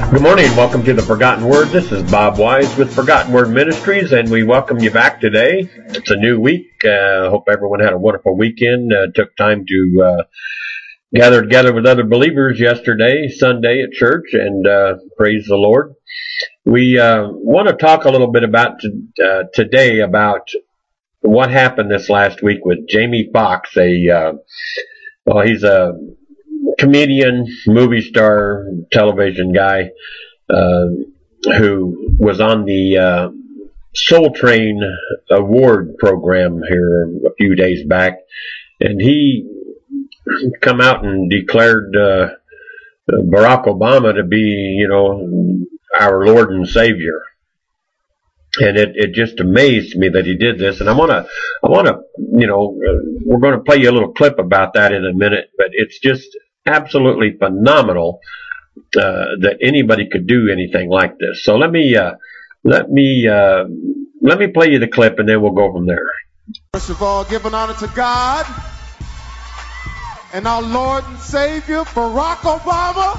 Good morning. Welcome to the Forgotten Word. This is Bob Wise with Forgotten Word Ministries, and we welcome you back today. It's a new week. Hope everyone had a wonderful weekend. Took time to gather together with other believers yesterday, Sunday at church, and praise the Lord. We want to talk a little bit about today about what happened this last week with Jamie Foxx. He's a comedian, movie star, television guy who was on the Soul Train Award program here a few days back, and he come out and declared Barack Obama to be, our Lord and Savior. And it just amazed me that he did this. And I want to, we're going to play you a little clip about that in a minute, but it's just absolutely phenomenal that anybody could do anything like this. So let me play you the clip, and then we'll go from there. First of all, giving honor to God and our Lord and Savior, Barack Obama.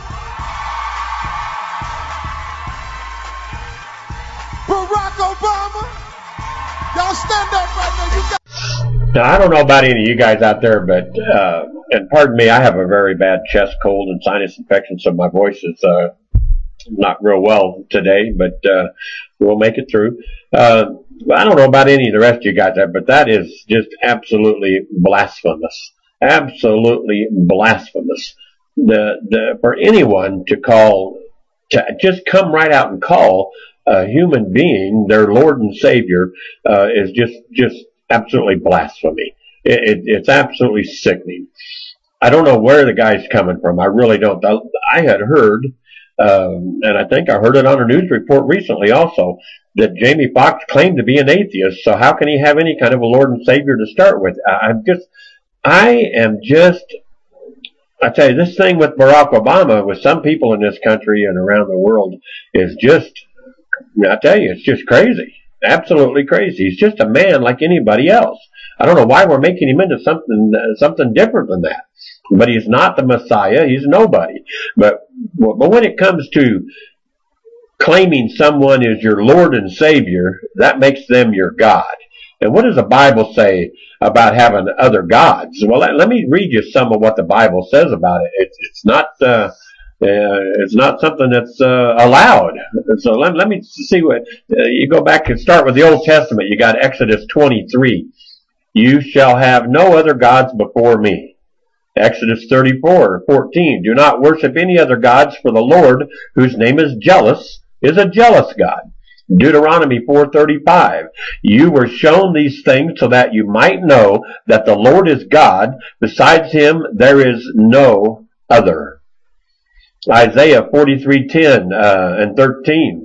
Barack Obama, y'all stand up right now. Now, I don't know about any of you guys out there, but, and pardon me, I have a very bad chest cold and sinus infection, so my voice is not real well today, but we'll make it through. I don't know about any of the rest of you guys there, but that is just absolutely blasphemous. Absolutely blasphemous. For anyone to just come right out and call a human being their Lord and Savior is just absolutely blasphemy. It's absolutely sickening. I don't know where the guy's coming from. I really don't. I had heard, and I think I heard it on a news report recently also, that Jamie Foxx claimed to be an atheist. So how can he have any kind of a Lord and Savior to start with? I tell you, this thing with Barack Obama, with some people in this country and around the world, is just, I tell you, it's just crazy. Absolutely crazy. He's just a man like anybody else. I don't know why we're making him into something different than that. But he's not the Messiah. He's nobody. But when it comes to claiming someone is your Lord and Savior, that makes them your God. And what does the Bible say about having other gods? Well, let me read you some of what the Bible says about it. It's not something that's allowed. So let me see what you go back and start with the Old Testament. You got Exodus 23. You shall have no other gods before me. Exodus 34:14. Do not worship any other gods, for the Lord, whose name is jealous, is a jealous God. Deuteronomy 4:35. You were shown these things so that you might know that the Lord is God. Besides him, there is no other. Isaiah 43:10 and 13.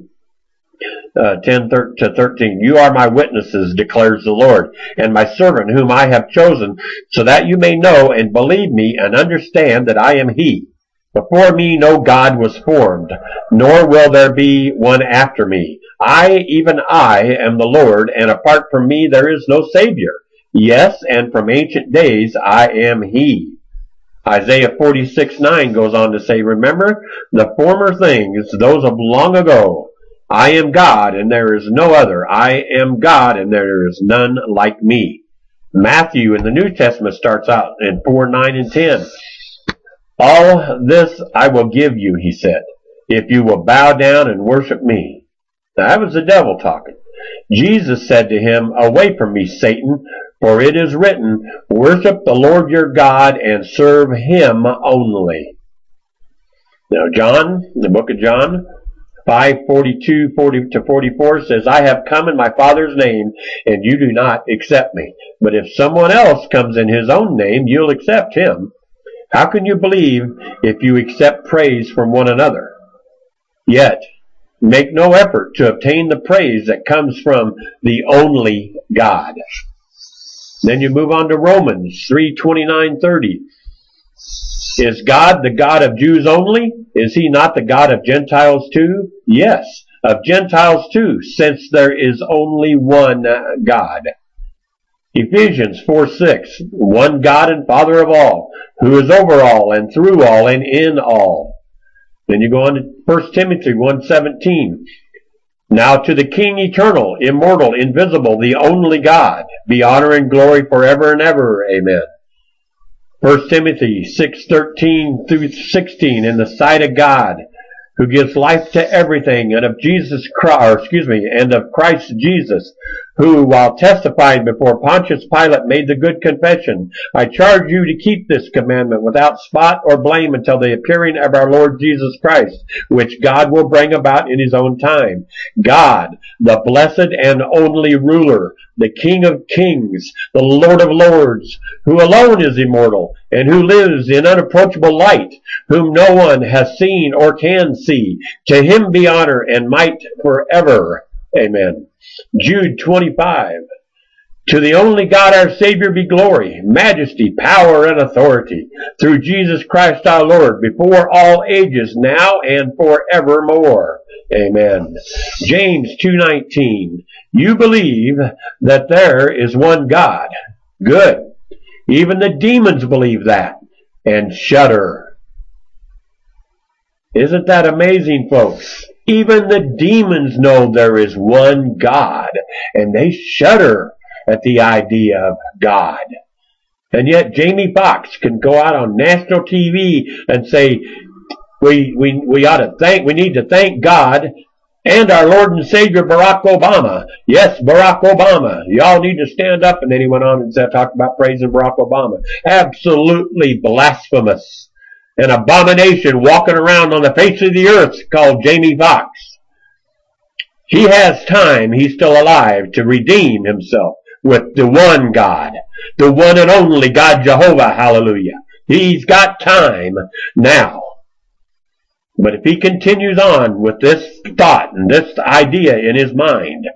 10 to 13. You are my witnesses, declares the Lord, and my servant whom I have chosen, so that you may know and believe me and understand that I am he. Before me no God was formed, nor will there be one after me. Even I, am the Lord, and apart from me there is no Savior. Yes, and from ancient days I am he. Isaiah 46:9 goes on to say, remember the former things, those of long ago. I am God, and there is no other. I am God, and there is none like me. Matthew in the New Testament starts out in 4:9 and 10. All this I will give you, he said, if you will bow down and worship me. Now, that was the devil talking. Jesus said to him, away from me, Satan, for it is written, worship the Lord your God and serve him only. Now, John, the book of John, 5:42-44 says, I have come in my Father's name, and you do not accept me. But if someone else comes in his own name, you'll accept him. How can you believe if you accept praise from one another? Yet, make no effort to obtain the praise that comes from the only God. Then you move on to Romans 3:29-30. Is God the God of Jews only? Is he not the God of Gentiles too? Yes, of Gentiles too, since there is only one God. Ephesians 4:6, one God and Father of all, who is over all and through all and in all. Then you go on to 1 Timothy 1:17. Now to the King eternal, immortal, invisible, the only God, be honor and glory forever and ever. Amen. 1 Timothy 6:13 through 16. In the sight of God, who gives life to everything, and of and of Christ Jesus, who, while testifying before Pontius Pilate, made the good confession, I charge you to keep this commandment without spot or blame until the appearing of our Lord Jesus Christ, which God will bring about in his own time. God, the blessed and only ruler, the King of kings, the Lord of lords, who alone is immortal, and who lives in unapproachable light, whom no one has seen or can see. To him be honor and might forever. Amen. Jude 25. To the only God our Savior be glory, majesty, power, and authority, through Jesus Christ our Lord, before all ages, now and forevermore. Amen. James 2:19. You believe that there is one God. Good. Even the demons believe that and shudder. Isn't that amazing, folks? Even the demons know there is one God, and they shudder at the idea of God. And yet Jamie Foxx can go out on national TV and say, we need to thank God and our Lord and Savior Barack Obama. Yes, Barack Obama. Y'all need to stand up. And then he went on and talked about praising Barack Obama. Absolutely blasphemous. An abomination walking around on the face of the earth called Jamie Foxx. He has time, he's still alive, to redeem himself with the one God, the one and only God Jehovah, hallelujah. He's got time now. But if he continues on with this thought and this idea in his mind,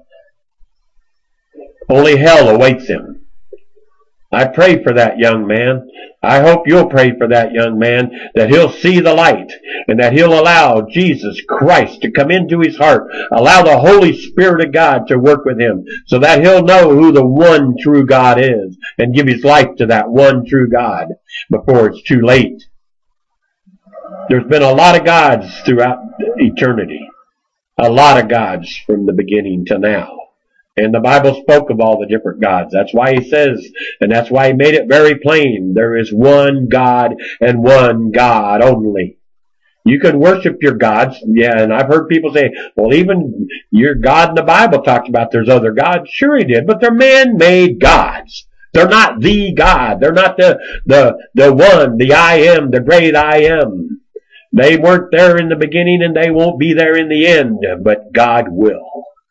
only hell awaits him. I pray for that young man. I hope you'll pray for that young man, that he'll see the light and that he'll allow Jesus Christ to come into his heart, allow the Holy Spirit of God to work with him so that he'll know who the one true God is and give his life to that one true God before it's too late. There's been a lot of gods throughout eternity, a lot of gods from the beginning to now. And the Bible spoke of all the different gods. That's why he says, and that's why he made it very plain, there is one God and one God only. You can worship your gods, yeah, and I've heard people say, well, even your God in the Bible talks about there's other gods. Sure he did, but they're man-made gods. They're not the God. They're not the one, the I am, the great I am. They weren't there in the beginning and they won't be there in the end, but God will.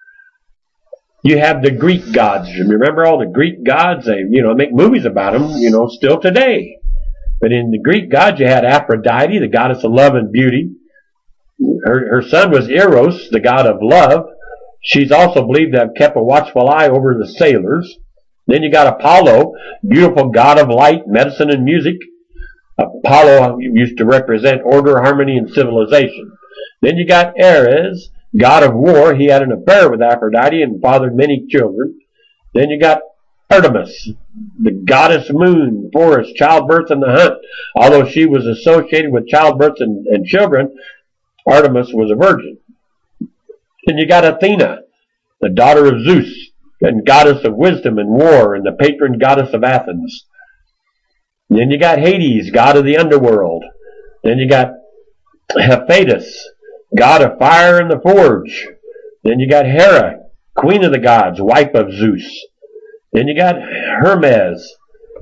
You have the Greek gods. Remember all the Greek gods? They, make movies about them, still today. But in the Greek gods, you had Aphrodite, the goddess of love and beauty. Her son was Eros, the god of love. She's also believed to have kept a watchful eye over the sailors. Then you got Apollo, beautiful god of light, medicine, and music. Apollo used to represent order, harmony, and civilization. Then you got Ares, god of war. He had an affair with Aphrodite and fathered many children. Then you got Artemis, the goddess moon, forest, childbirth, and the hunt. Although she was associated with childbirth and children, Artemis was a virgin. Then you got Athena, the daughter of Zeus, and goddess of wisdom and war, and the patron goddess of Athens. Then you got Hades, god of the underworld. Then you got Hephaestus, god of fire and the forge. Then you got Hera, queen of the gods, wife of Zeus. Then you got Hermes,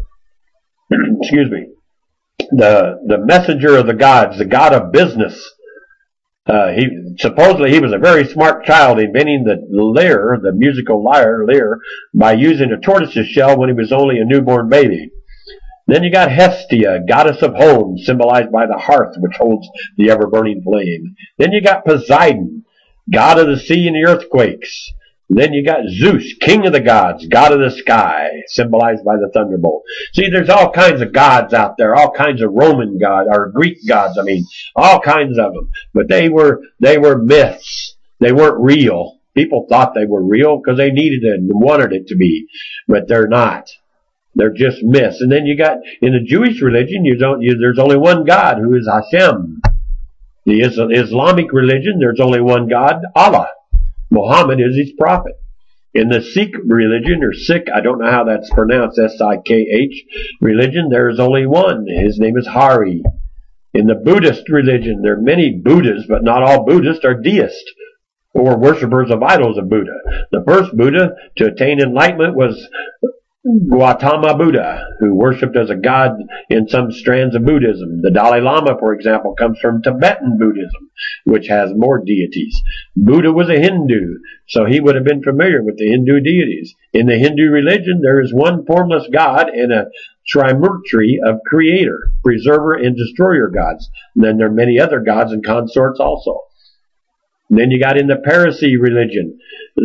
the messenger of the gods, the god of business. Supposedly he was a very smart child, inventing the lyre, the musical lyre, by using a tortoise's shell when he was only a newborn baby. Then you got Hestia, goddess of home, symbolized by the hearth which holds the ever-burning flame. Then you got Poseidon, god of the sea and the earthquakes. Then you got Zeus, king of the gods, god of the sky, symbolized by the thunderbolt. See, there's all kinds of gods out there, all kinds of Roman gods, or Greek gods, all kinds of them. But they were myths. They weren't real. People thought they were real because they needed it and wanted it to be, but they're not. They're just myths. And then you got, in the Jewish religion, there's only one God, who is Hashem. The Islamic religion, there's only one God, Allah. Muhammad is his prophet. In the Sikh religion, or Sikh, I don't know how that's pronounced, S-I-K-H religion, there is only one. His name is Hari. In the Buddhist religion, there are many Buddhas, but not all Buddhists are deists or worshippers of idols of Buddha. The first Buddha to attain enlightenment was Gautama Buddha, who worshipped as a god in some strands of Buddhism. The Dalai Lama, for example, comes from Tibetan Buddhism, which has more deities. Buddha was a Hindu, so he would have been familiar with the Hindu deities. In the Hindu religion, there is one formless god and a trimurti of creator, preserver, and destroyer gods. And then there are many other gods and consorts also. And then you got in the Parsi religion,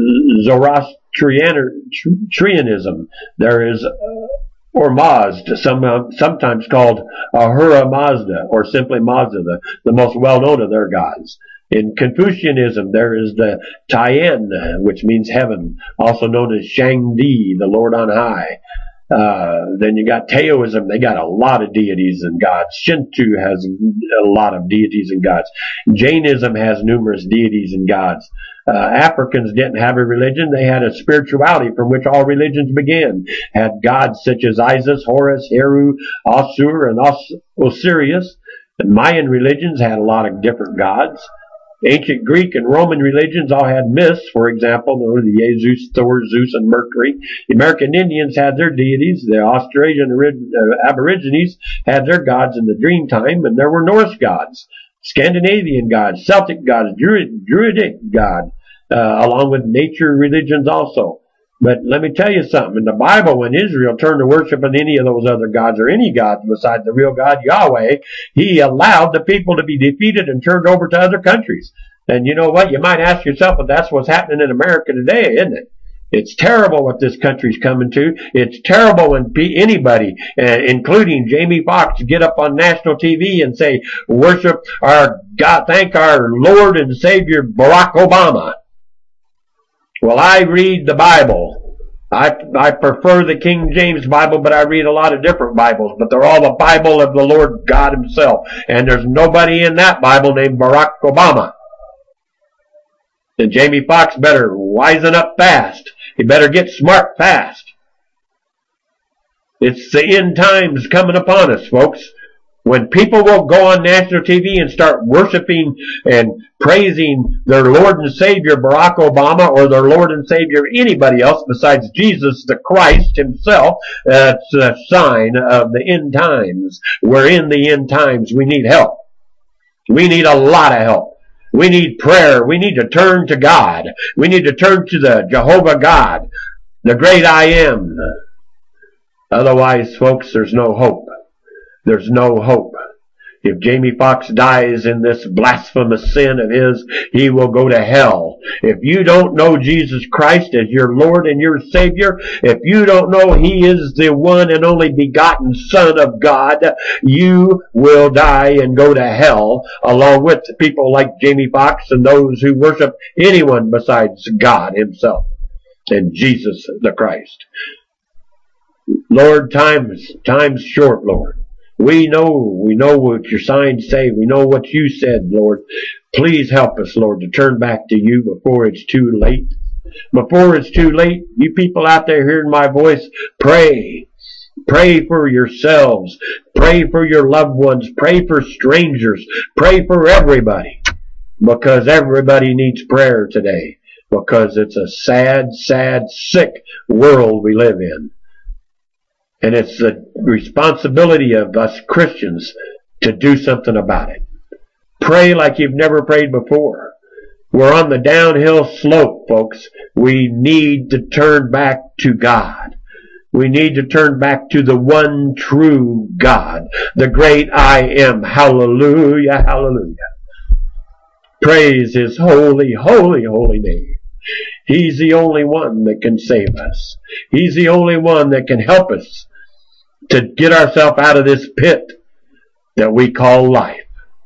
Zoroastrianism. There is Ormazd, sometimes called Ahura Mazda, or simply Mazda, the most well-known of their gods. In Confucianism, there is the Taiyan, which means heaven, also known as Shangdi, the Lord on high. Then you got Taoism. They got a lot of deities and gods. Shinto has a lot of deities and gods. Jainism has numerous deities and gods. Africans didn't have a religion. They had a spirituality from which all religions began. Had gods such as Isis, Horus, Heru, Assur, and Osiris. The Mayan religions had a lot of different gods. Ancient Greek and Roman religions all had myths, for example, the Jesus, Thor, Zeus, and Mercury. The American Indians had their deities. The Australian Aborigines had their gods in the dream time, and there were Norse gods, Scandinavian gods, Celtic gods, Druidic god, along with nature religions also. But let me tell you something. In the Bible, when Israel turned to worshiping any of those other gods or any gods besides the real God, Yahweh, he allowed the people to be defeated and turned over to other countries. And you know what? You might ask yourself, but that's what's happening in America today, isn't it? It's terrible what this country's coming to. It's terrible when anybody, including Jamie Foxx, get up on national TV and say, worship our God, thank our Lord and Savior Barack Obama. Well, I read the Bible. I prefer the King James Bible, but I read a lot of different Bibles. But they're all the Bible of the Lord God himself. And there's nobody in that Bible named Barack Obama. And Jamie Foxx better wisen up fast. He better get smart fast. It's the end times coming upon us, folks. When people will go on national TV and start worshiping and praising their Lord and Savior Barack Obama or their Lord and Savior anybody else besides Jesus the Christ himself, that's a sign of the end times. We're in the end times. We need help. We need a lot of help. We need prayer. We need to turn to God. We need to turn to the Jehovah God, the great I am. Otherwise, folks, there's no hope. There's no hope. If Jamie Foxx dies in this blasphemous sin of his, he will go to hell. If you don't know Jesus Christ as your Lord and your Savior, if you don't know he is the one and only begotten Son of God, you will die and go to hell along with people like Jamie Foxx and those who worship anyone besides God himself and Jesus the Christ. Lord, time's short, Lord. We know what your signs say. We know what you said, Lord. Please help us, Lord, to turn back to you before it's too late. Before it's too late, you people out there hearing my voice, pray. Pray for yourselves. Pray for your loved ones. Pray for strangers. Pray for everybody. Because everybody needs prayer today. Because it's a sad, sad, sick world we live in. And it's the responsibility of us Christians to do something about it. Pray like you've never prayed before. We're on the downhill slope, folks. We need to turn back to God. We need to turn back to the one true God, the great I am. Hallelujah, hallelujah. Praise his holy, holy, holy name. He's the only one that can save us. He's the only one that can help us to get ourselves out of this pit that we call life.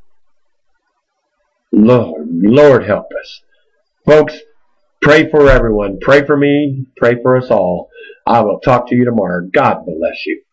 Lord help us. Folks, pray for everyone. Pray for me. Pray for us all. I will talk to you tomorrow. God bless you.